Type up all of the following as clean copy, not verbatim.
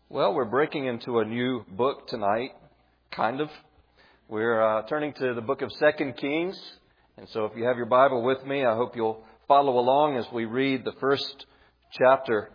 Well, we're breaking into a new book tonight, kind of. We're turning to the book of 2 Kings. And so if you have your Bible with me, I hope you'll follow along as we read the first chapter.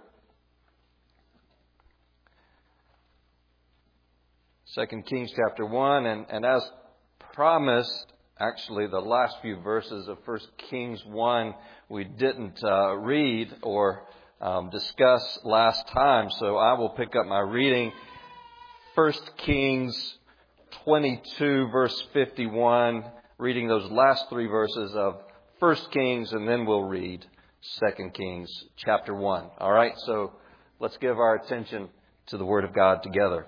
2 Kings chapter 1. And as promised, actually the last few verses of 1 Kings 1 we didn't read or discuss last time, so I will pick up my reading. 1 Kings 22 verse 51, reading those last three verses of 1 Kings, and then we'll read 2 Kings chapter 1. All right, so let's give our attention to the Word of God together.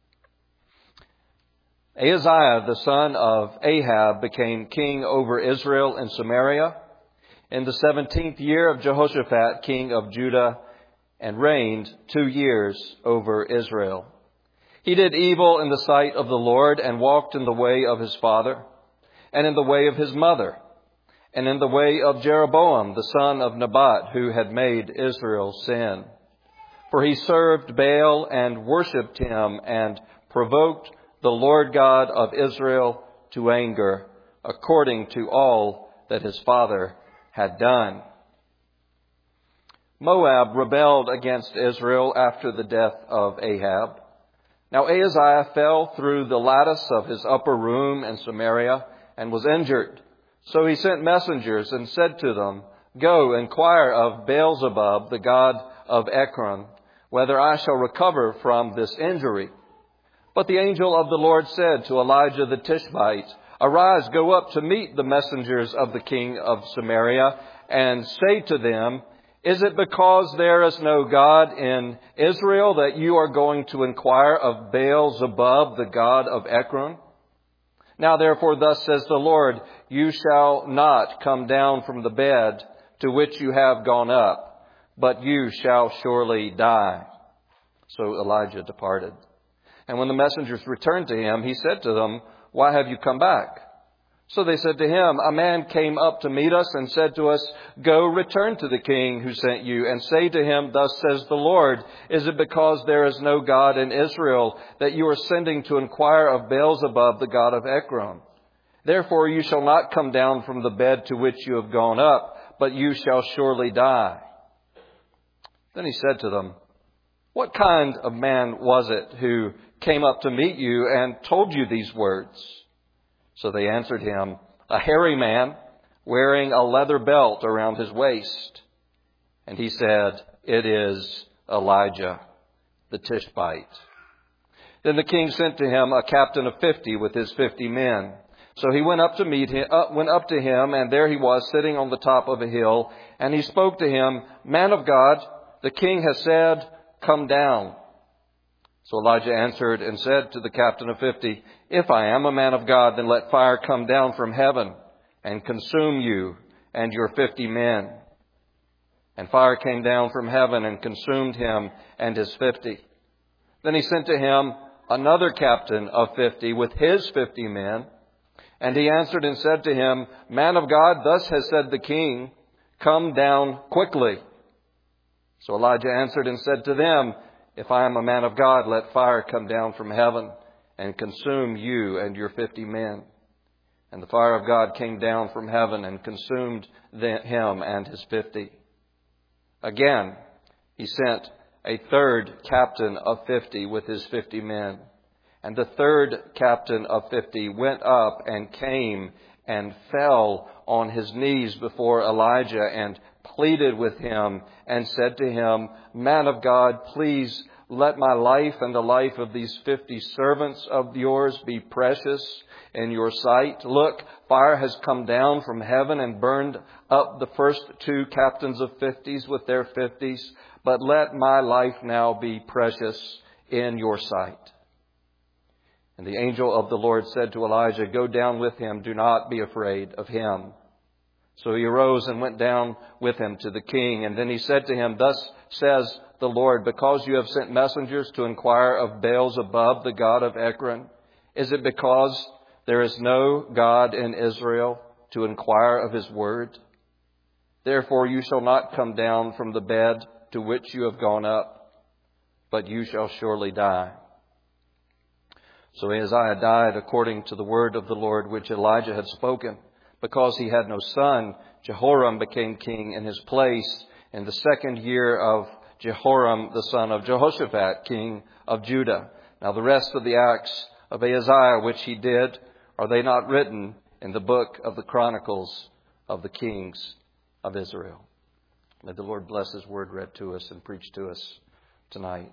Ahaziah, the son of Ahab, became king over Israel and Samaria in the 17th year of Jehoshaphat, king of Judah, and reigned 2 years over Israel. He did evil in the sight of the Lord and walked in the way of his father and in the way of his mother and in the way of Jeroboam, the son of Nebat, who had made Israel sin. For he served Baal and worshipped him and provoked the Lord God of Israel to anger, according to all that his father had done. Moab rebelled against Israel after the death of Ahab. Now Ahaziah fell through the lattice of his upper room in Samaria and was injured. So he sent messengers and said to them, "Go, inquire of Beelzebub, the god of Ekron, whether I shall recover from this injury." But the angel of the Lord said to Elijah the Tishbite, "Arise, go up to meet the messengers of the king of Samaria, and say to them, is it because there is no God in Israel that you are going to inquire of Beelzebub, the god of Ekron? Now therefore thus says the Lord, you shall not come down from the bed to which you have gone up, but you shall surely die." So Elijah departed. And when the messengers returned to him, he said to them, "Why have you come back?" So they said to him, "A man came up to meet us and said to us, 'Go, return to the king who sent you, and say to him, thus says the Lord, is it because there is no God in Israel that you are sending to inquire of Beelzebub, the god of Ekron? Therefore you shall not come down from the bed to which you have gone up, but you shall surely die.'" Then he said to them, "What kind of man was it who came up to meet you and told you these words?" So they answered him, "A hairy man wearing a leather belt around his waist." And he said, "It is Elijah the Tishbite." Then the king sent to him a captain of 50 with his 50 men. So he went up to him, and there he was sitting on the top of a hill. And he spoke to him, "Man of God, the king has said, 'Come down.'" So Elijah answered and said to the captain of 50, "If I am a man of God, then let fire come down from heaven and consume you and your 50 men. And fire came down from heaven and consumed him and his 50. Then he sent to him another captain of 50 with his 50 men. And he answered and said to him, "Man of God, thus has said the king, 'Come down quickly.' So Elijah answered and said to them, 'If I am a man of God, let fire come down from heaven and consume you and your 50 men.' And the fire of God came down from heaven and consumed him and his 50. Again, he sent a third captain of 50 with his 50 men. And the third captain of 50 went up and came and fell on his knees before Elijah and pleaded with him and said to him, 'Man of God, please let my life and the life of these 50 servants of yours be precious in your sight. Look, fire has come down from heaven and burned up the first 2 captains of 50s with their 50s, but let my life now be precious in your sight.' And the angel of the Lord said to Elijah, 'Go down with him. Do not be afraid of him.' So he arose and went down with him to the king. And then he said to him, 'Thus says the Lord, because you have sent messengers to inquire of Beelzebub, the god of Ekron, is it because there is no God in Israel to inquire of his word? Therefore you shall not come down from the bed to which you have gone up, but you shall surely die." So Ahaziah died according to the word of the Lord which Elijah had spoken. Because he had no son, Jehoram became king in his place in the 2nd year of Jehoram, the son of Jehoshaphat, king of Judah. Now the rest of the acts of Ahaziah which he did, are they not written in the book of the Chronicles of the kings of Israel? May the Lord bless His word read to us and preached to us tonight.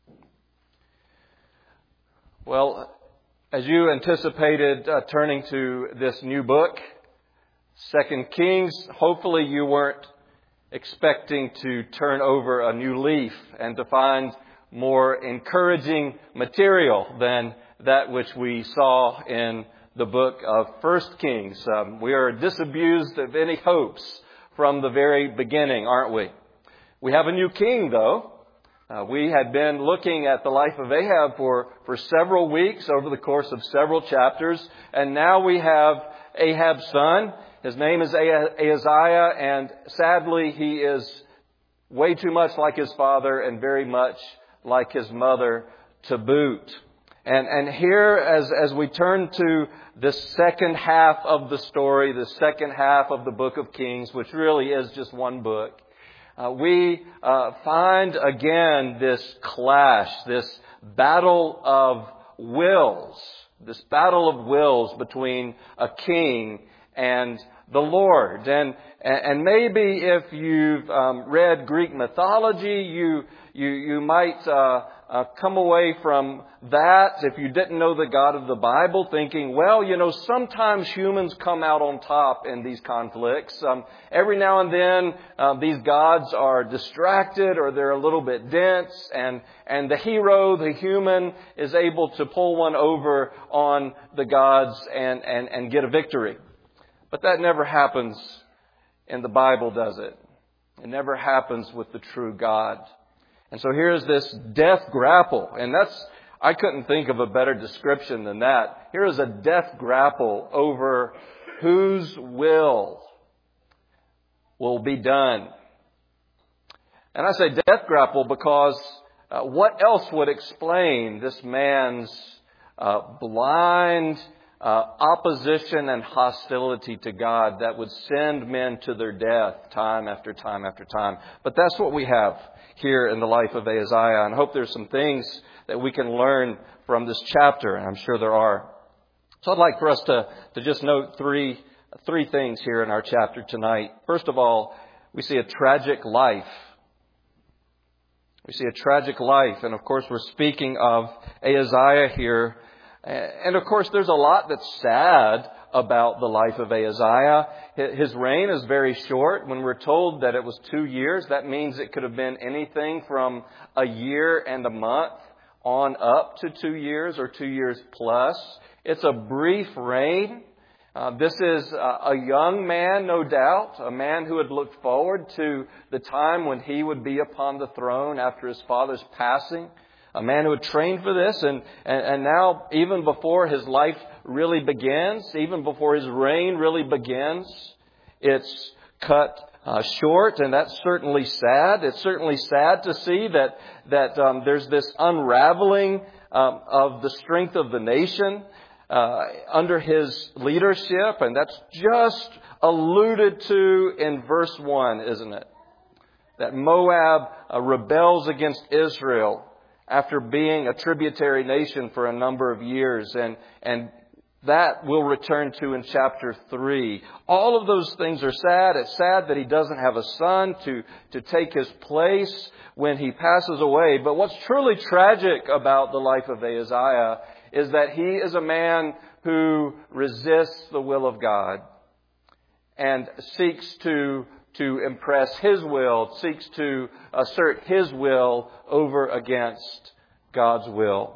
Well, as you anticipated turning to this new book, 2 Kings, hopefully you weren't expecting to turn over a new leaf and to find more encouraging material than that which we saw in the book of 1 Kings. We are disabused of any hopes from the very beginning, aren't we? We have a new king, though. We had been looking at the life of Ahab for several weeks over the course of several chapters. And now we have Ahab's son. His name is Ahaziah. And sadly, he is way too much like his father and very much like his mother to boot. And here, as we turn to the second half of the story, the second half of the book of Kings, which really is just one book, we find again this clash, this battle of wills between a king and the Lord. And maybe if you've read Greek mythology, you might come away from that, if you didn't know the God of the Bible, thinking, well, sometimes humans come out on top in these conflicts. Every now and then, these gods are distracted or they're a little bit dense, and the hero, the human, is able to pull one over on the gods and get a victory. But that never happens in the Bible, does it? It never happens with the true God. And so here's this death grapple. And I couldn't think of a better description than that. Here is a death grapple over whose will be done. And I say death grapple because what else would explain this man's blind opposition and hostility to God that would send men to their death time after time after time? But that's what we have here in the life of Ahaziah. And I hope there's some things that we can learn from this chapter, and I'm sure there are. So I'd like for us to just note three things here in our chapter tonight. First of all, we see a tragic life. We see a tragic life, and of course we're speaking of Ahaziah here. And of course there's a lot that's sad about the life of Ahaziah. His reign is very short. When we're told that it was 2 years, that means it could have been anything from a year and a month on up to 2 years or 2 years plus. It's a brief reign. This is a young man, no doubt, a man who had looked forward to the time when he would be upon the throne after his father's passing. A man who had trained for this, and now, even before his life really begins, even before his reign really begins, it's cut short, and that's certainly sad. It's certainly sad to see that there's this unraveling of the strength of the nation under his leadership, and that's just alluded to in verse 1, isn't it? That Moab rebels against Israel after being a tributary nation for a number of years. And that we'll return to in chapter 3. All of those things are sad. It's sad that he doesn't have a son to take his place when he passes away. But what's truly tragic about the life of Ahaziah is that he is a man who resists the will of God and seeks to impress his will, seeks to assert his will over against God's will.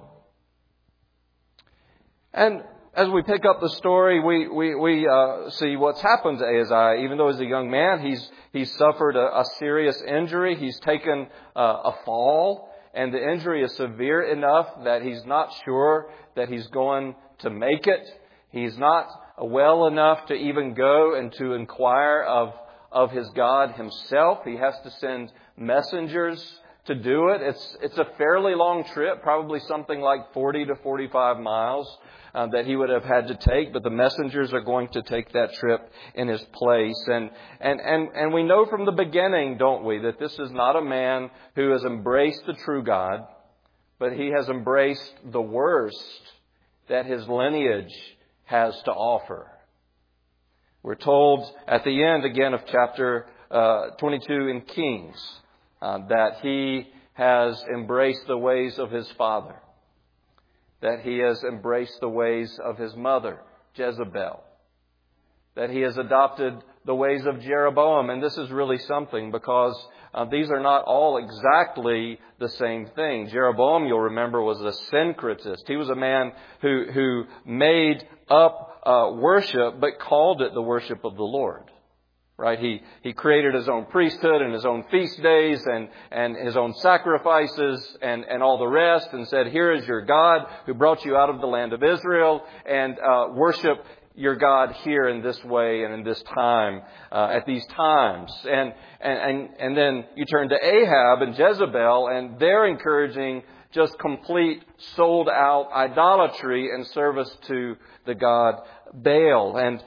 And as we pick up the story, we see what's happened to Ahaziah. Even though he's a young man, he's suffered a serious injury. He's taken a fall, and the injury is severe enough that he's not sure that he's going to make it. He's not well enough to even go and to inquire of his God himself. He has to send messengers to do it. It's a fairly long trip, probably something like 40 to 45 miles that he would have had to take, but the messengers are going to take that trip in his place. And we know from the beginning, don't we, that this is not a man who has embraced the true God, but he has embraced the worst that his lineage has to offer. We're told at the end again of chapter 22 in Kings that he has embraced the ways of his father, that he has embraced the ways of his mother, Jezebel, that he has adopted the ways of Jeroboam. And this is really something, because these are not all exactly the same thing. Jeroboam, you'll remember, was a syncretist. He was a man who made up worship, but called it the worship of the Lord. Right? He created his own priesthood and his own feast days and his own sacrifices and all the rest, and said, here is your God who brought you out of the land of Israel, and worship your God here in this way and in this time, at these times. And then you turn to Ahab and Jezebel, and they're encouraging just complete sold out idolatry and service to the god Baal. And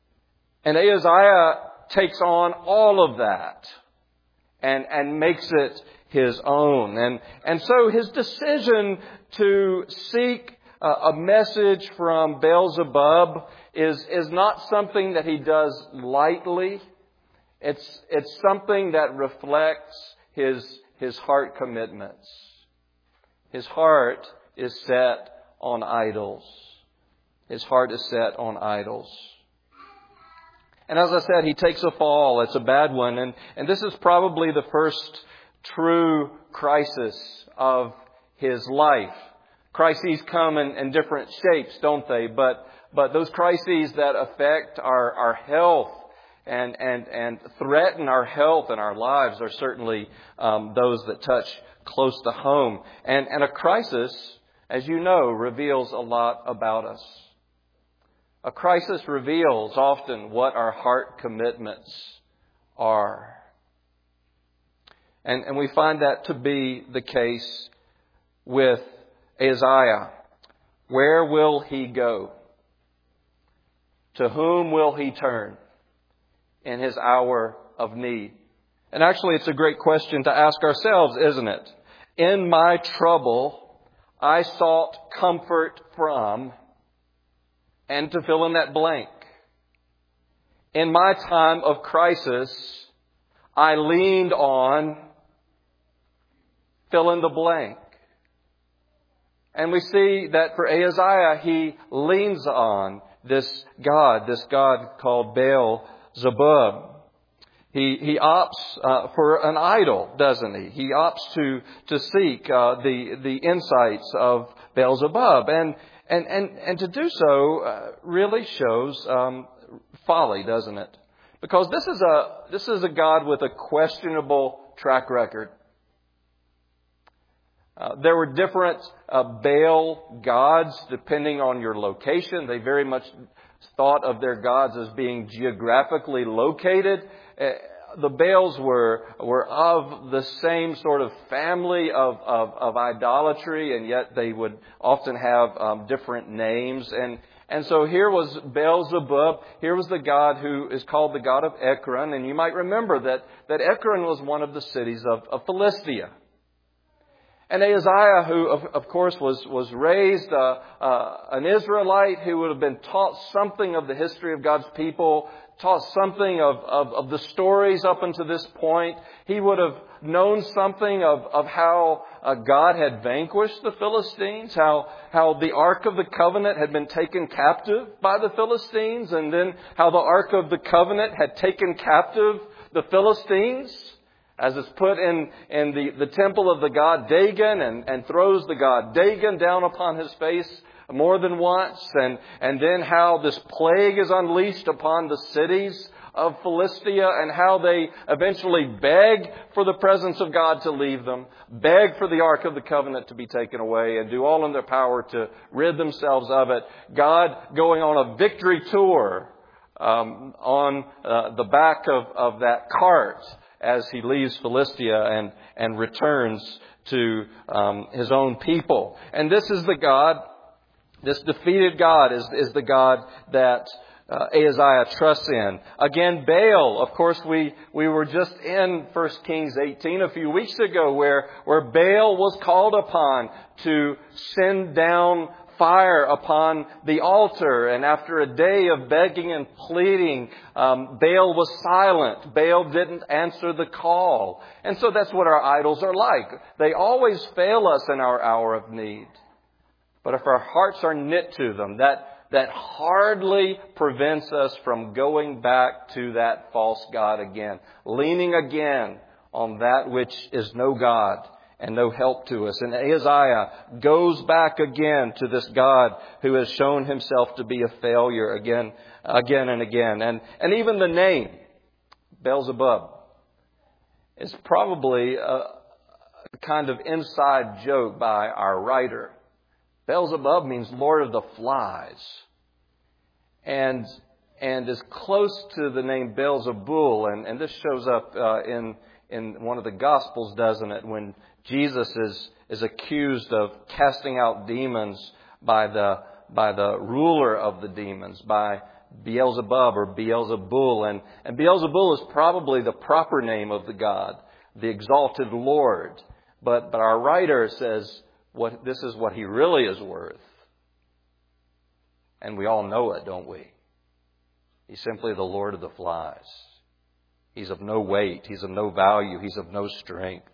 Ahaziah takes on all of that and makes it his own. And so his decision to seek a message from Beelzebub is not something that he does lightly. It's something that reflects his heart commitments. His heart is set on idols. His heart is set on idols. And as I said, he takes a fall. It's a bad one. And this is probably the first true crisis of his life. Crises come in different shapes, don't they? But those crises that affect our health and threaten our health and our lives are certainly those that touch close to home. And a crisis, as you know, reveals a lot about us. A crisis reveals often what our heart commitments are. And we find that to be the case with Ahaziah. Where will he go? To whom will he turn in his hour of need? And actually, it's a great question to ask ourselves, isn't it? In my trouble, I sought comfort from, and to fill in that blank. In my time of crisis, I leaned on, fill in the blank. And we see that for Ahaziah, he leans on this God called Baal-zebub. He opts for an idol, doesn't he? He opts to seek the insights of Beelzebub. And to do so really shows folly, doesn't it? Because this is a God with a questionable track record. There were different Baal gods depending on your location. They very much thought of their gods as being geographically located. The Baals were of the same sort of family of idolatry, and yet they would often have different names. And so here was Beelzebub. Here was the god who is called the god of Ekron. And you might remember that Ekron was one of the cities of Philistia. And Ahaziah, who of course was raised an Israelite who would have been taught something of the history of God's people, taught something of the stories up until this point. He would have known something of how God had vanquished the Philistines, how the Ark of the Covenant had been taken captive by the Philistines, and then how the Ark of the Covenant had taken captive the Philistines, as it's put in the temple of the god Dagon, and throws the god Dagon down upon his face more than once, and then how this plague is unleashed upon the cities of Philistia, and how they eventually beg for the presence of God to leave them, beg for the Ark of the Covenant to be taken away, and do all in their power to rid themselves of it. God going on a victory tour on the back of that cart, as he leaves Philistia and returns to his own people. And this is the God, this defeated God is the God that Ahaziah trusts in. Again, Baal. Of course, we were just in 1 Kings 18 a few weeks ago where Baal was called upon to send down fire upon the altar. And after a day of begging and pleading, Baal was silent. Baal didn't answer the call. And so that's what our idols are like. They always fail us in our hour of need. But if our hearts are knit to them, that hardly prevents us from going back to that false god again, leaning again on that which is no God and no help to us. And Ahaziah goes back again to this God who has shown himself to be a failure again and again. And even the name, Beelzebub, is probably a kind of inside joke by our writer. Beelzebub means Lord of the Flies. And is close to the name Beelzebul. And this shows up in one of the Gospels, doesn't it? When Jesus is accused of casting out demons by the ruler of the demons, by Beelzebub or Beelzebul. And Beelzebul is probably the proper name of the God, the exalted Lord. But our writer says this is what he really is worth. And we all know it, don't we? He's simply the Lord of the Flies. He's of no weight. He's of no value. He's of no strength.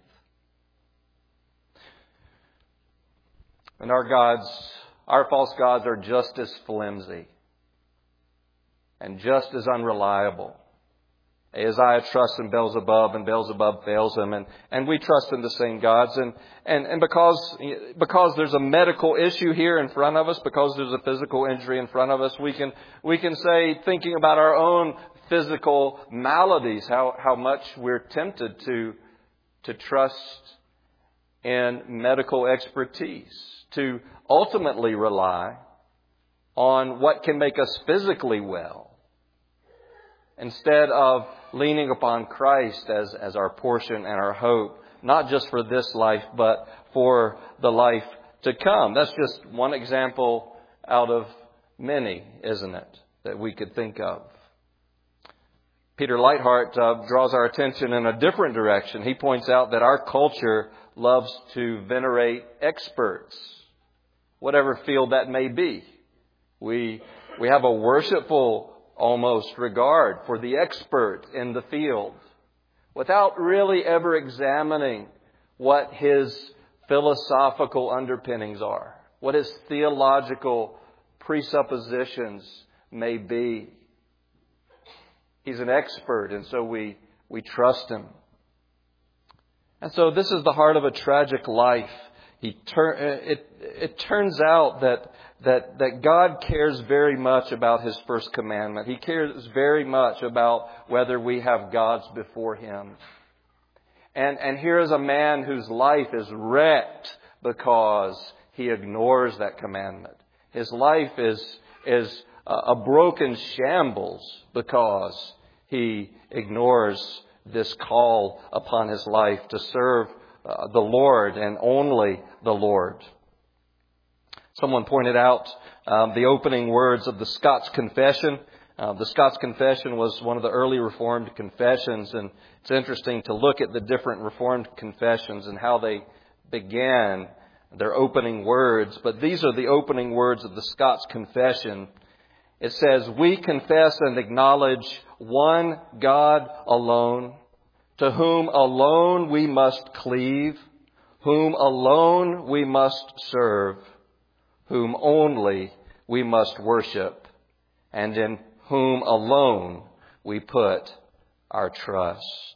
And our false gods are just as flimsy and just as unreliable. Ahaziah trusts in Beelzebub, and Beelzebub fails him, and we trust in the same gods. And because there's a medical issue here in front of us, because there's a physical injury in front of us, we can say, thinking about our own physical maladies, how much we're tempted to trust in medical expertise, to ultimately rely on what can make us physically well, instead of leaning upon Christ as our portion and our hope, not just for this life, but for the life to come. That's just one example out of many, isn't it, that we could think of. Peter Leithart draws our attention in a different direction. He points out that our culture loves to venerate experts, whatever field that may be. We have a worshipful almost regard for the expert in the field, without really ever examining what his philosophical underpinnings are, what his theological presuppositions may be. He's an expert, and so we trust him. And so this is the heart of a tragic life. It turns out that God cares very much about His first commandment. He cares very much about whether we have gods before Him. And here is a man whose life is wrecked because he ignores that commandment. His life is a broken shambles because he ignores this call upon his life to serve the Lord and only the Lord. Someone pointed out the opening words of the Scots Confession. The Scots Confession was one of the early Reformed confessions, and it's interesting to look at the different Reformed confessions and how they began their opening words. But these are the opening words of the Scots Confession. It says, "We confess and acknowledge one God alone, to whom alone we must cleave, whom alone we must serve, whom only we must worship, and in whom alone we put our trust."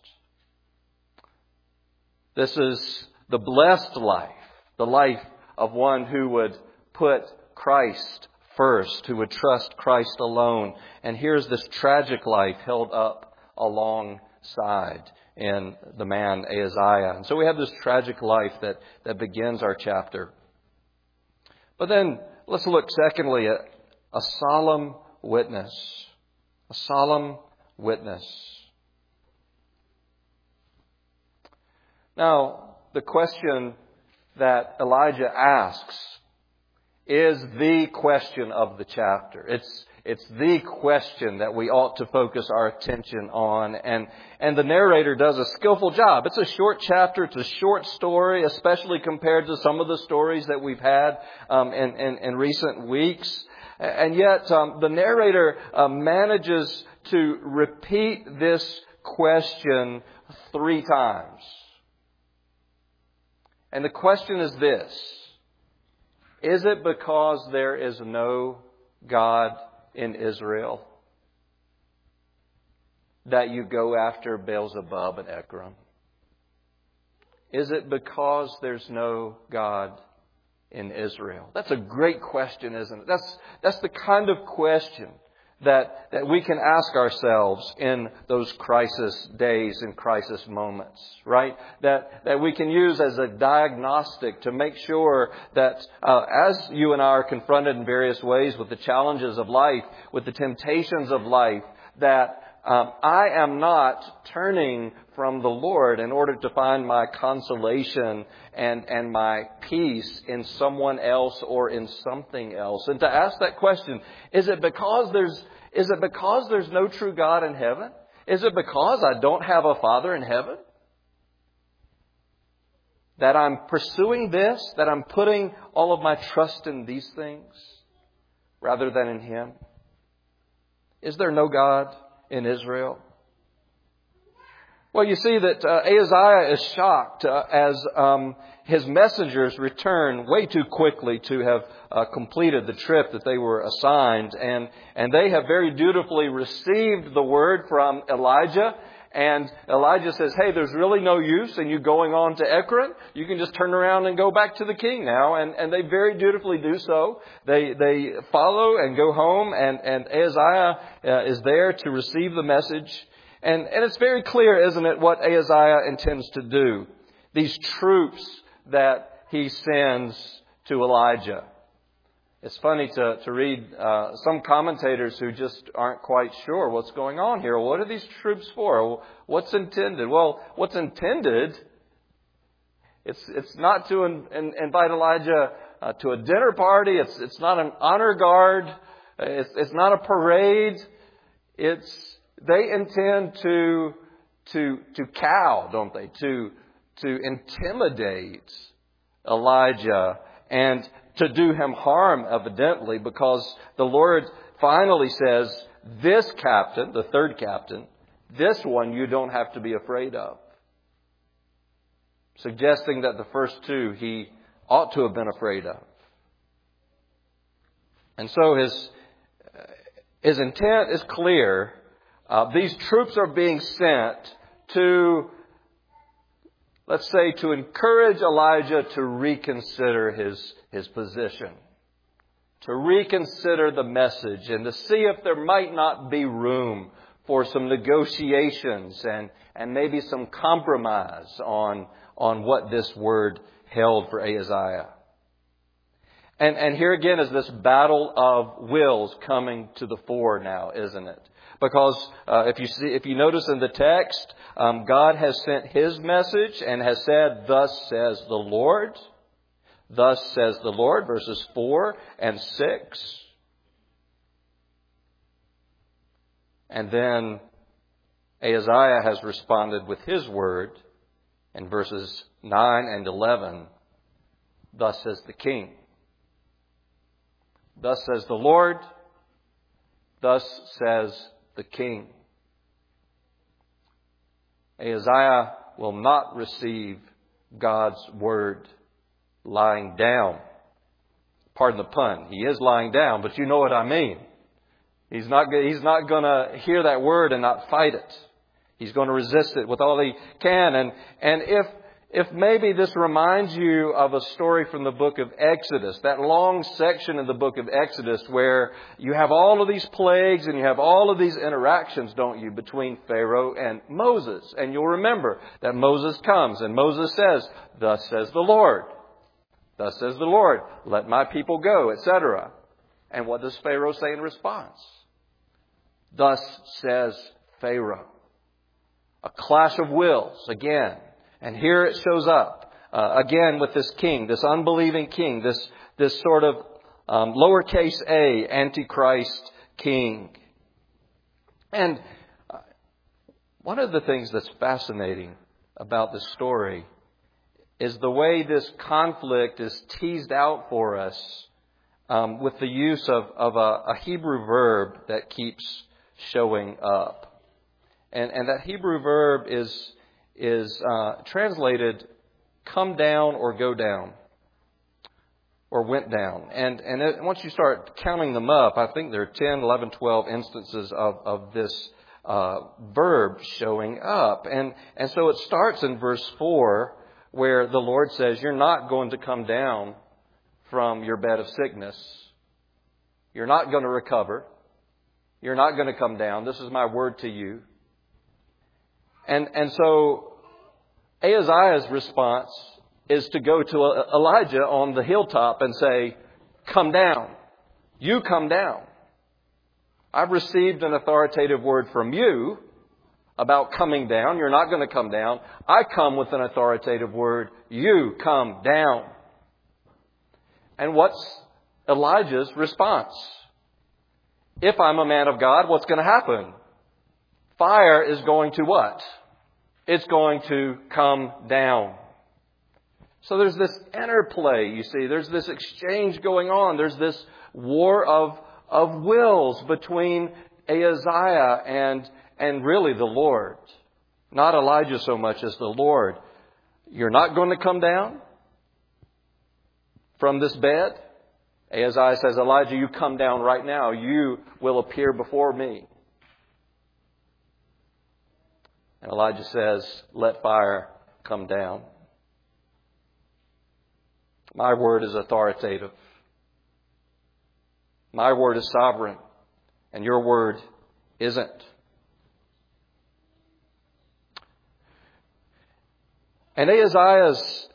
This is the blessed life, the life of one who would put Christ first, who would trust Christ alone. And here's this tragic life held up alongside in the man Ahaziah. And so we have this tragic life that begins our chapter. But then let's look secondly at a solemn witness. A solemn witness. Now, the question that Elijah asks is the question of the chapter. It's the question that we ought to focus our attention on. And the narrator does a skillful job. It's a short chapter. It's a short story, especially compared to some of the stories that we've had in recent weeks. And yet the narrator manages to repeat this question 3 times. And the question is this: is it because there is no God in Israel that you go after Beelzebub and Ekron? Is it because there's no God in Israel? That's a great question, isn't it? That's the kind of question that we can ask ourselves in those crisis days and crisis moments, right? That we can use as a diagnostic to make sure that as you and I are confronted in various ways with the challenges of life, with the temptations of life, that I am not turning from the Lord in order to find my consolation and my peace in someone else or in something else. And to ask that question, is it because there's no true God in heaven? Is it because I don't have a Father in heaven? That I'm pursuing this? That I'm putting all of my trust in these things rather than in Him? Is there no God in Israel? Well, you see that Ahaziah is shocked as his messengers return way too quickly to have completed the trip that they were assigned. And they have very dutifully received the word from Elijah. And Elijah says, hey, there's really no use in you going on to Ekron. You can just turn around and go back to the king now. And they very dutifully do so. They follow and go home. And Ahaziah is there to receive the message. And it's very clear, isn't it, what Ahaziah intends to do. These troops that he sends to Elijah. It's funny to read some commentators who just aren't quite sure what's going on here. What are these troops for? What's intended? Well, what's intended, it's not to invite Elijah to a dinner party. It's not an honor guard. It's not a parade. They intend to cow, don't they? To intimidate Elijah and to do him harm, evidently, because the Lord finally says, this captain, the third captain, this one you don't have to be afraid of. Suggesting that the first 2 he ought to have been afraid of. And so his intent is clear. These troops are being sent to, let's say, to encourage Elijah to reconsider his position, to reconsider the message, and to see if there might not be room for some negotiations and maybe some compromise on what this word held for Ahaziah. And here again is this battle of wills coming to the fore now, isn't it? Because if you notice in the text, God has sent His message and has said, thus says the Lord. Thus says the Lord, verses 4 and 6. And then Ahaziah has responded with his word in verses 9 and 11. Thus says the king. Thus says the Lord. Thus says the king. Ahaziah will not receive God's word lying down. Pardon the pun. He is lying down, but you know what I mean. He's not going to hear that word and not fight it. He's going to resist it with all he can. And if maybe this reminds you of a story from the book of Exodus, that long section in the book of Exodus where you have all of these plagues and you have all of these interactions, don't you, between Pharaoh and Moses. And you'll remember that Moses comes and Moses says, thus says the Lord. Thus says the Lord, let my people go, etc. And what does Pharaoh say in response? Thus says Pharaoh. A clash of wills again. And here it shows up again with this king, this unbelieving king, this sort of lowercase a Antichrist king. And one of the things that's fascinating about this story is the way this conflict is teased out for us with the use of a Hebrew verb that keeps showing up. And that Hebrew verb is translated come down or go down or went down. And once you start counting them up, I think there are 10, 11, 12 instances of this verb showing up. And so it starts in verse 4 where the Lord says, you're not going to come down from your bed of sickness. You're not going to recover. You're not going to come down. This is my word to you. And so Ahaziah's response is to go to Elijah on the hilltop and say, come down. You come down. I've received an authoritative word from you about coming down. You're not going to come down. I come with an authoritative word. You come down. And what's Elijah's response? If I'm a man of God, what's going to happen? Fire is going to what? It's going to come down. So there's this interplay, you see. There's this exchange going on. There's this war of wills between Ahaziah and really the Lord. Not Elijah so much as the Lord. You're not going to come down from this bed? Ahaziah says, Elijah, you come down right now. You will appear before me. And Elijah says, let fire come down. My word is authoritative. My word is sovereign. And your word isn't. And Ahaziah's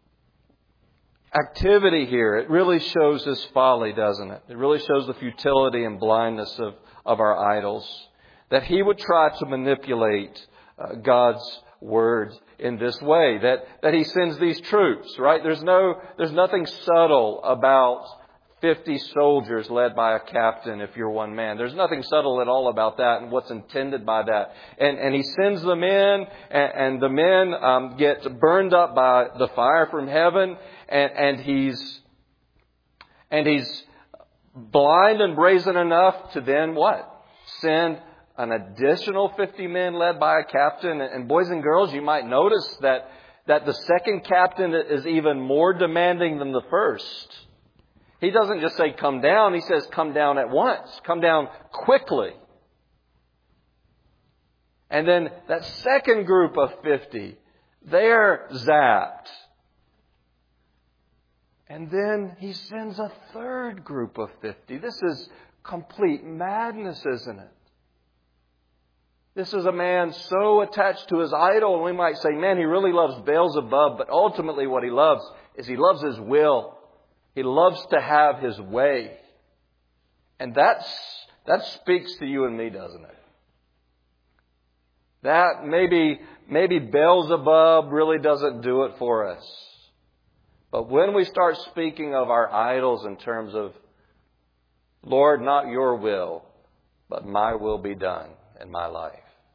activity here, it really shows his folly, doesn't it? It really shows the futility and blindness of our idols. That he would try to manipulate God's word in this way. That he sends these troops, right? There's nothing subtle about 50 soldiers led by a captain if you're one man. There's nothing subtle at all about that and what's intended by that. And he sends them in, and the men get burned up by the fire from heaven, and he's blind and brazen enough to then what? Send an additional 50 men led by a captain. And boys and girls, you might notice that the second captain is even more demanding than the first. He doesn't just say come down. He says come down at once. Come down quickly. And then that second group of 50, they're zapped. And then he sends a third group of 50. This is complete madness, isn't it? This is a man so attached to his idol, and we might say, man, he really loves Beelzebub, but ultimately what he loves is he loves his will. He loves to have his way. And that speaks to you and me, doesn't it? That maybe Beelzebub really doesn't do it for us. But when we start speaking of our idols in terms of, Lord, not your will, but my will be done in my life.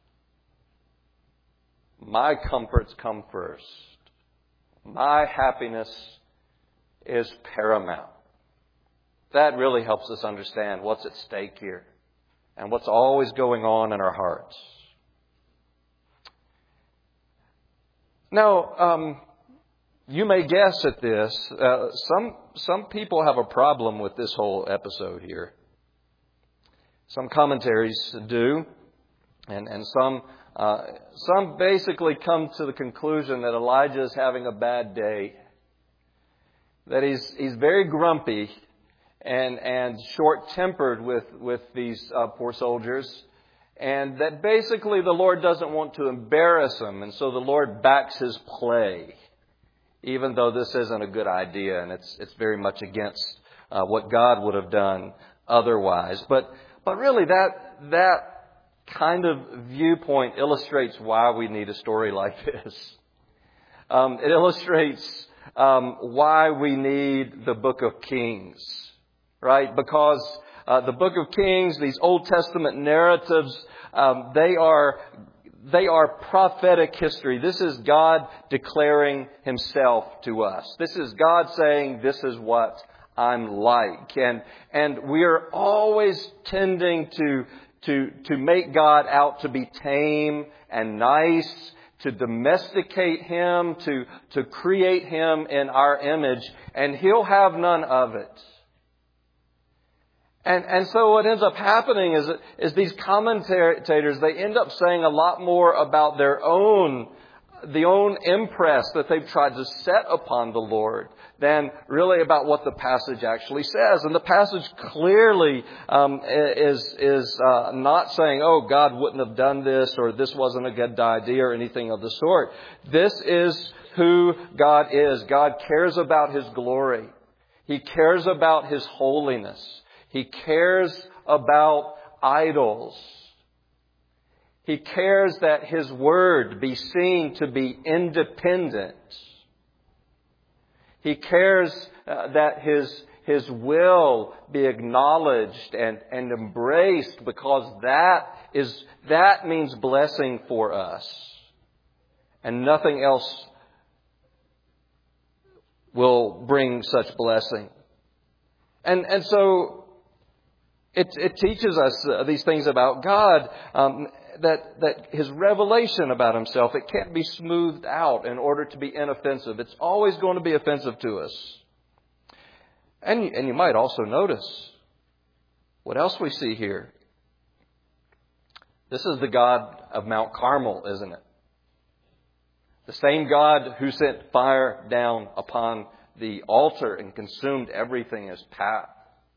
My comforts come first. My happiness is paramount. That really helps us understand what's at stake here and what's always going on in our hearts. Now, you may guess at this. Some people have a problem with this whole episode here. Some commentaries do, and some basically come to the conclusion that Elijah is having a bad day. That he's very grumpy and short-tempered with these poor soldiers. And that basically the Lord doesn't want to embarrass him. And so the Lord backs his play. Even though this isn't a good idea. And it's very much against what God would have done otherwise. But really that kind of viewpoint illustrates why we need a story like this. it illustrates why we need the book of Kings, right? Because the book of Kings, these Old Testament narratives, they are prophetic history. This is God declaring Himself to us. This is God saying, this is what I'm like. And we are always tending to make God out to be tame and nice, to domesticate Him, to create Him in our image, and He'll have none of it. And so what ends up happening is these commentators, they end up saying a lot more about the own impress that they've tried to set upon the Lord than really about what the passage actually says. And the passage clearly is not saying, oh, God wouldn't have done this, or this wasn't a good idea, or anything of the sort. This is who God is. God cares about His glory. He cares about His holiness. He cares about idols. He cares that His Word be seen to be independent. He cares that His will be acknowledged and embraced, because that means blessing for us. And nothing else will bring such blessing. And so it teaches us these things about God, that His revelation about Himself, it can't be smoothed out in order to be inoffensive. It's always going to be offensive to us. And you might also notice what else we see here. This is the God of Mount Carmel, isn't it? The same God who sent fire down upon the altar and consumed everything as path.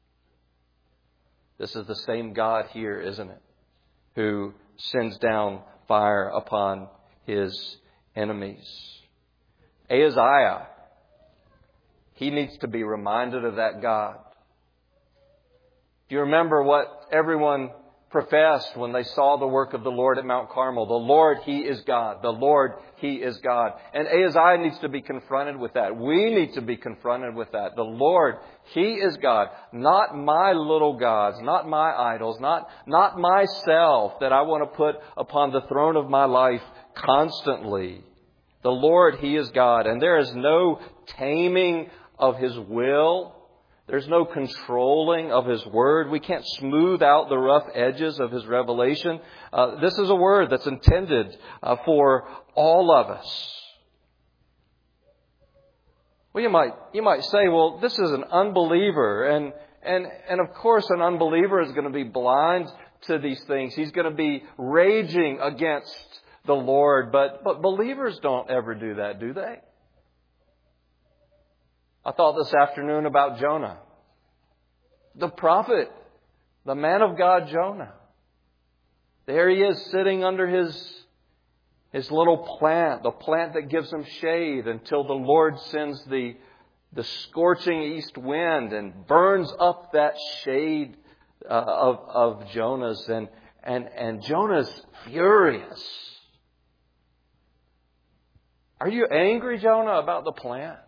This is the same God here, isn't it? Who sends down fire upon His enemies. Ahaziah, he needs to be reminded of that God. Do you remember what everyone professed when they saw the work of the Lord at Mount Carmel? The Lord, He is God. The Lord, He is God. And Ahaziah needs to be confronted with that. We need to be confronted with that. The Lord, He is God. Not my little gods, not my idols, not myself that I want to put upon the throne of my life constantly. The Lord, He is God. And there is no taming of His will. There's no controlling of His Word. We can't smooth out the rough edges of His revelation. This is a word that's intended for all of us. Well, you might say, well, this is an unbeliever. And of course, an unbeliever is going to be blind to these things. He's going to be raging against the Lord. But believers don't ever do that, do they? I thought this afternoon about Jonah. The prophet, the man of God, Jonah. There he is sitting under his little plant, the plant that gives him shade until the Lord sends the scorching east wind and burns up that shade of Jonah's. And Jonah's furious. Are you angry, Jonah, about the plant?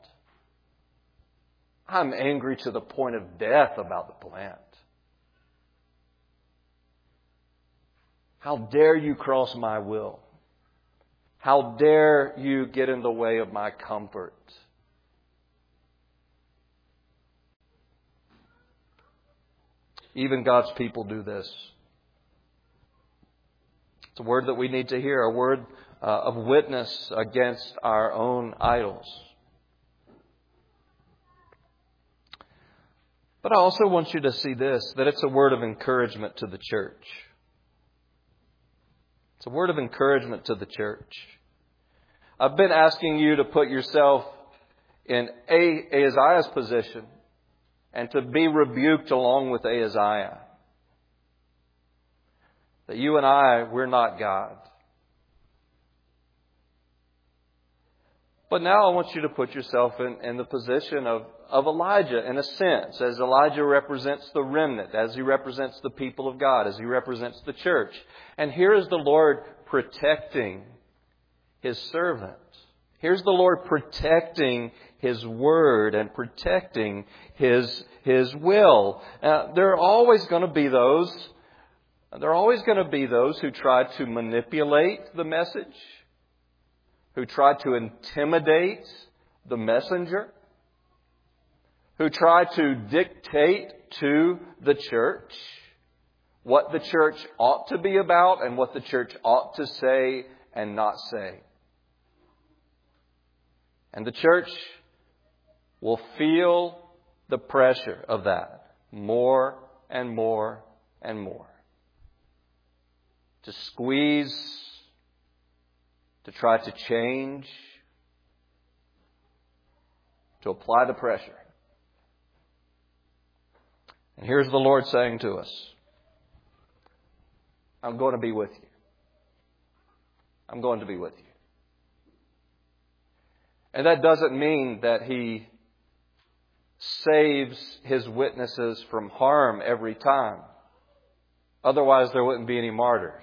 I'm angry to the point of death about the plant. How dare you cross my will? How dare you get in the way of my comfort? Even God's people do this. It's a word that we need to hear, a word of witness against our own idols. But I also want you to see this, that it's a word of encouragement to the church. It's a word of encouragement to the church. I've been asking you to put yourself in Ahaziah's position and to be rebuked along with Ahaziah. That you and I, we're not God. But now I want you to put yourself in the position of Elijah, in a sense, as Elijah represents the remnant, as he represents the people of God, as he represents the church. And here is the Lord protecting His servant Here's the Lord protecting His Word and protecting His will. There are always going to be those who try to manipulate the message, who try to intimidate the messenger, who try to dictate to the church what the church ought to be about and what the church ought to say and not say. And the church will feel the pressure of that more and more and more. To squeeze, to try to change, to apply the pressure. And here's the Lord saying to us, I'm going to be with you. I'm going to be with you. And that doesn't mean that He saves His witnesses from harm every time. Otherwise, there wouldn't be any martyrs.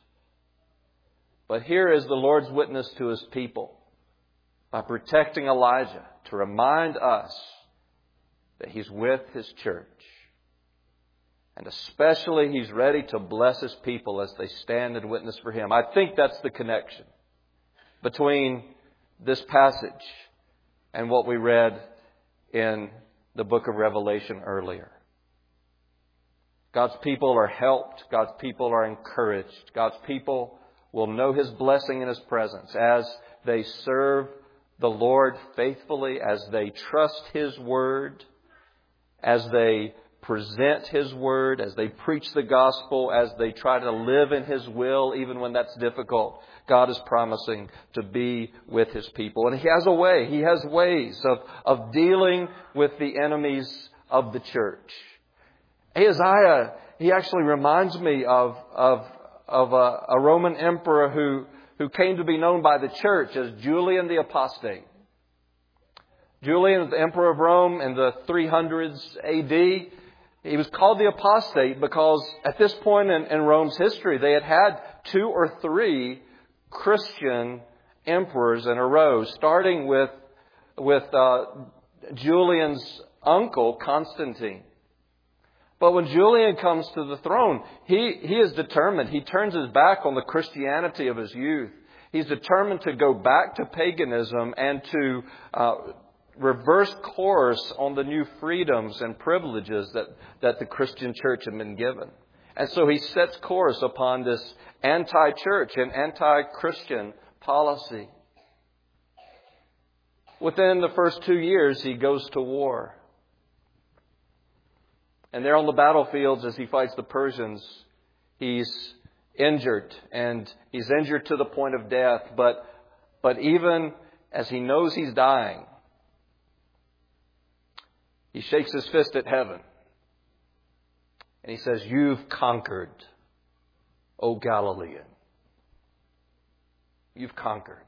But here is the Lord's witness to His people by protecting Elijah to remind us that He's with His church. And especially He's ready to bless His people as they stand and witness for Him. I think that's the connection between this passage and what we read in the book of Revelation earlier. God's people are helped. God's people are encouraged. God's people will know His blessing and His presence as they serve the Lord faithfully, as they trust His Word, as they present His Word, as they preach the gospel, as they try to live in His will, even when that's difficult. God is promising to be with His people. And He has a way. He has ways of dealing with the enemies of the church. Ahaziah, he actually reminds me of a Roman emperor who came to be known by the church as Julian the Apostate. Julian, the emperor of Rome in the 300s AD, he was called the Apostate because at this point in Rome's history, they had 2 or 3 Christian emperors in a row, starting with Julian's uncle, Constantine. But when Julian comes to the throne, he is determined. He turns his back on the Christianity of his youth. He's determined to go back to paganism and to reverse course on the new freedoms and privileges that the Christian church had been given. And so he sets course upon this anti-church and anti-Christian policy. Within the first 2 years, he goes to war. And there on the battlefields, as he fights the Persians, he's injured. And he's injured to the point of death. But even as he knows he's dying, he shakes his fist at heaven. And he says, "You've conquered, O Galilean. You've conquered."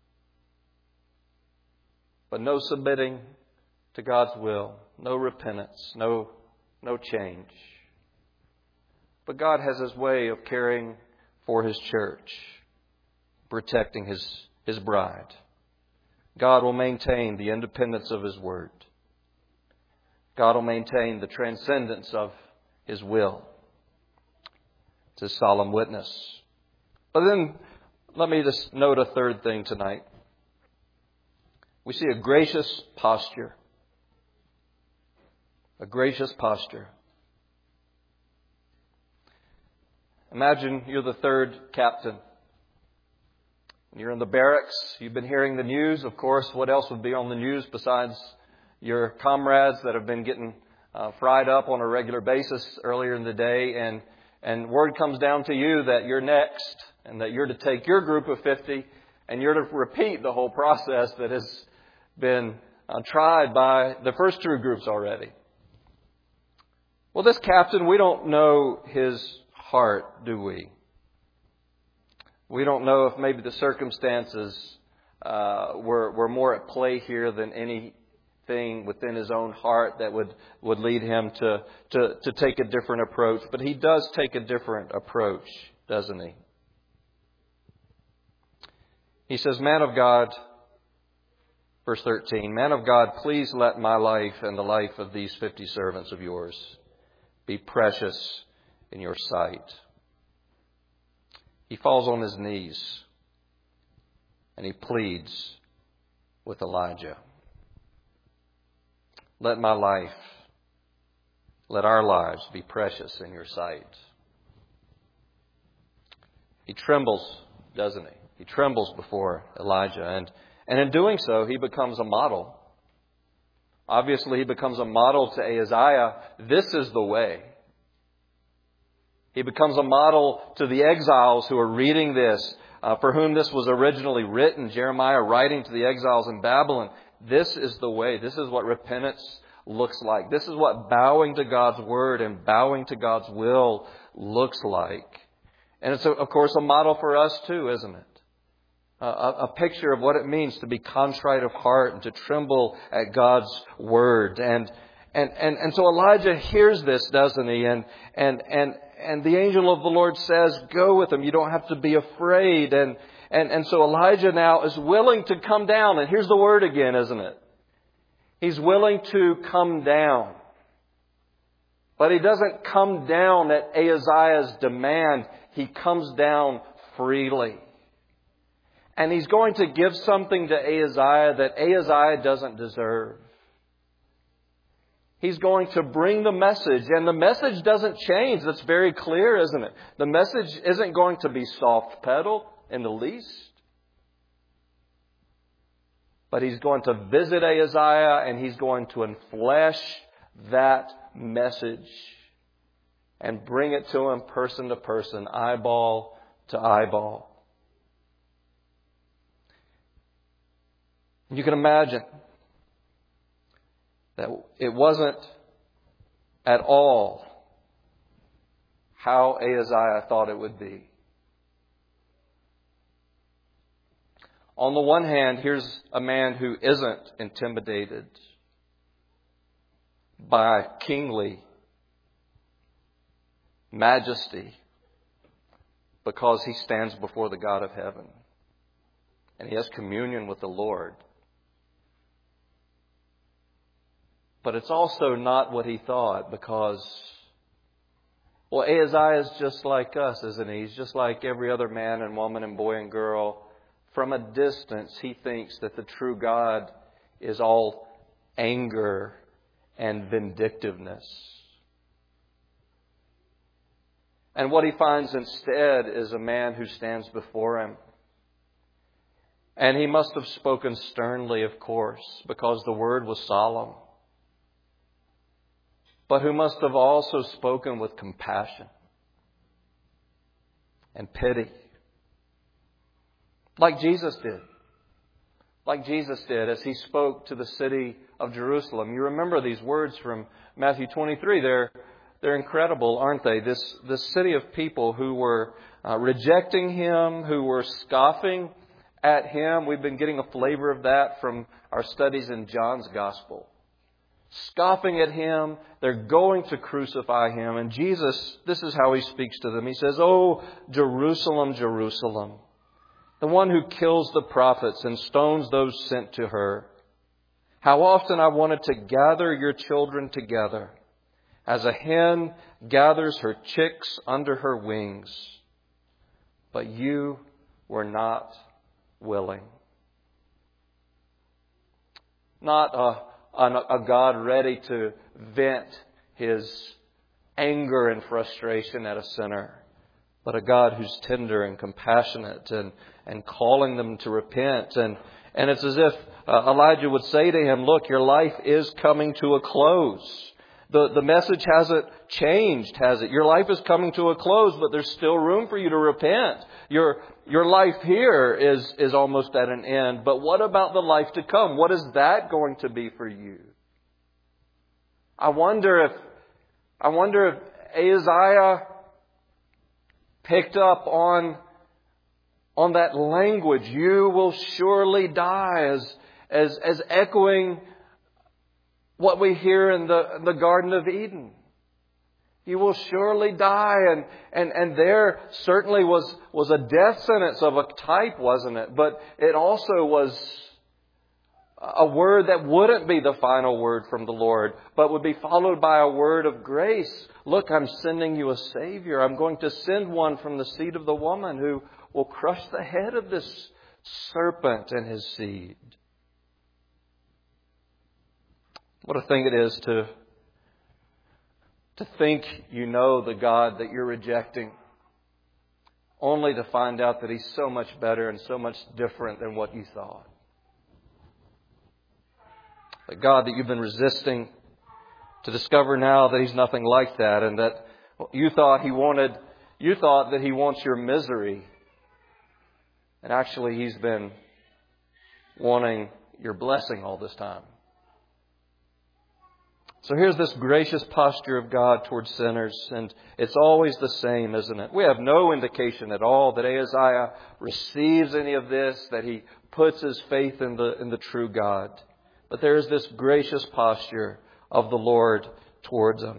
But no submitting to God's will, no repentance, no change. But God has His way of caring for His church, protecting His bride. God will maintain the independence of His Word. God will maintain the transcendence of His will. It's His solemn witness. But then, let me just note a third thing tonight. We see a gracious posture. A gracious posture. Imagine you're the third captain. You're in the barracks. You've been hearing the news. Of course, what else would be on the news besides your comrades that have been getting fried up on a regular basis earlier in the day? And word comes down to you that you're next and that you're to take your group of 50 and you're to repeat the whole process that has been tried by the first 2 groups already. Well, this captain, we don't know his heart, do we? We don't know if maybe the circumstances were more at play here than anything within his own heart that would lead him to take a different approach. But he does take a different approach, doesn't he? He says, "Man of God, Verse 13, Man of God, please let my life and the life of these 50 servants of yours be precious in your sight. He falls on his knees and he pleads with Elijah. Let my life, let our lives be precious in your sight. He trembles, doesn't he? He trembles before Elijah. And in doing so, he becomes a model. Obviously, he becomes a model to Ahaziah. This is the way. He becomes a model to the exiles who are reading this, for whom this was originally written. Jeremiah writing to the exiles in Babylon. This is the way. This is what repentance looks like. This is what bowing to God's word and bowing to God's will looks like. And it's, of course, a model for us too, isn't it? A picture of what it means to be contrite of heart and to tremble at God's word. And so Elijah hears this, doesn't he? And the angel of the Lord says, go with him. You don't have to be afraid. And so Elijah now is willing to come down. And here's the word again, isn't it? He's willing to come down. But he doesn't come down at Ahaziah's demand. He comes down freely. And he's going to give something to Ahaziah that Ahaziah doesn't deserve. He's going to bring the message. And the message doesn't change. That's very clear, isn't it? The message isn't going to be soft-pedaled in the least. But he's going to visit Ahaziah and he's going to enflesh that message and bring it to him person to person, eyeball to eyeball. You can imagine that it wasn't at all how Ahaziah thought it would be. On the one hand, here's a man who isn't intimidated by kingly majesty because he stands before the God of heaven and he has communion with the Lord. But it's also not what he thought because, well, Ahaziah is just like us, isn't he? He's just like every other man and woman and boy and girl. From a distance, he thinks that the true God is all anger and vindictiveness. And what he finds instead is a man who stands before him. And he must have spoken sternly, of course, because the word was solemn. But who must have also spoken with compassion and pity. Like Jesus did. Like Jesus did as he spoke to the city of Jerusalem. You remember these words from Matthew 23. They're incredible, aren't they? This city of people who were rejecting him, who were scoffing at him. We've been getting a flavor of that from our studies in John's Gospel. Scoffing at him. They're going to crucify him. And Jesus, this is how he speaks to them. He says, "Oh, Jerusalem, Jerusalem, the one who kills the prophets and stones those sent to her. How often I wanted to gather your children together, as a hen gathers her chicks under her wings. But you were not willing." Not a God ready to vent his anger and frustration at a sinner, but a God who's tender and compassionate and calling them to repent. And it's as if Elijah would say to him, look, your life is coming to a close. The message hasn't changed, has it? Your life is coming to a close, but there's still room for you to repent. Your life here is almost at an end. But what about the life to come? What is that going to be for you? I wonder if Ahaziah picked up on that language, you will surely die, as echoing what we hear in the Garden of Eden. You will surely die. And there certainly was a death sentence of a type, wasn't it? But it also was a word that wouldn't be the final word from the Lord, but would be followed by a word of grace. Look, I'm sending you a Savior. I'm going to send one from the seed of the woman who will crush the head of this serpent and his seed. What a thing it is to think you know the God that you're rejecting, only to find out that He's so much better and so much different than what you thought. The God that you've been resisting, to discover now that He's nothing like that, and that you thought that He wants your misery. And actually He's been wanting your blessing all this time. So here's this gracious posture of God towards sinners, and it's always the same, isn't it? We have no indication at all that Ahaziah receives any of this, that he puts his faith in the true God. But there is this gracious posture of the Lord towards him.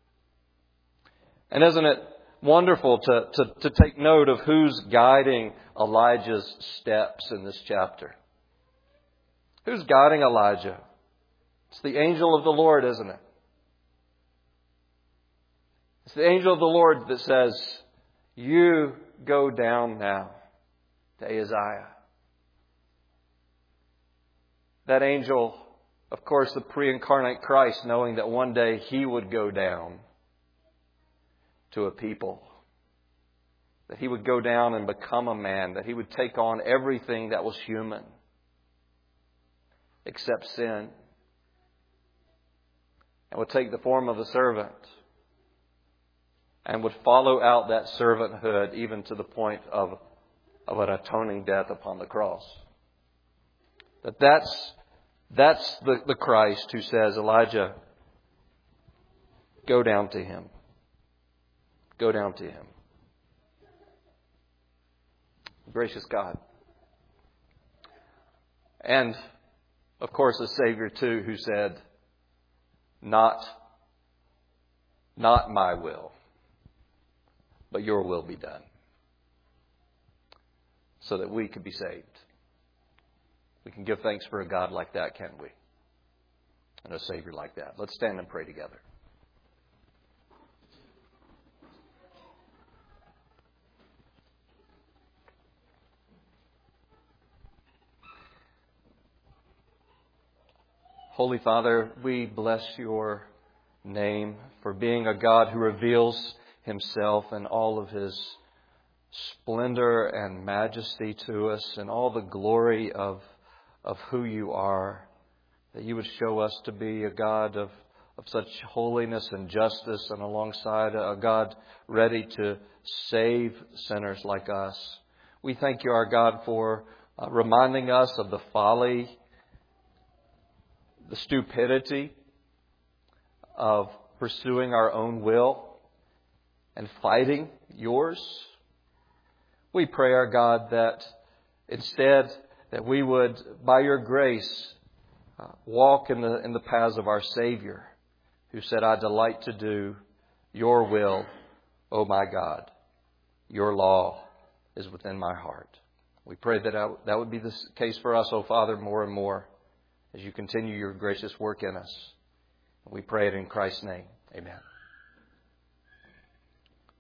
And isn't it wonderful to take note of who's guiding Elijah's steps in this chapter? Who's guiding Elijah? It's the angel of the Lord, isn't it? It's the angel of the Lord that says, you go down now to Ahaziah. That angel, of course, the pre-incarnate Christ, knowing that one day He would go down to a people. That He would go down and become a man. That He would take on everything that was human, except sin. And would take the form of a servant. And would follow out that servanthood even to the point of an atoning death upon the cross. That's the Christ who says, Elijah, go down to Him. Go down to Him. Gracious God. And, of course, a Savior too who said, Not my will, but your will be done. So that we could be saved. We can give thanks for a God like that, can't we? And a Savior like that. Let's stand and pray together. Holy Father, we bless your name for being a God who reveals Himself and all of His splendor and majesty to us and all the glory of who you are. That you would show us to be a God of such holiness and justice, and alongside a God ready to save sinners like us. We thank you, our God, for reminding us of the folly, the stupidity of pursuing our own will and fighting yours. We pray, our God, that instead that we would, by your grace, walk in the paths of our Savior, who said, I delight to do your will, O my God. Your law is within my heart. We pray that would be the case for us, O Father, more and more, as you continue your gracious work in us. We pray it in Christ's name. Amen.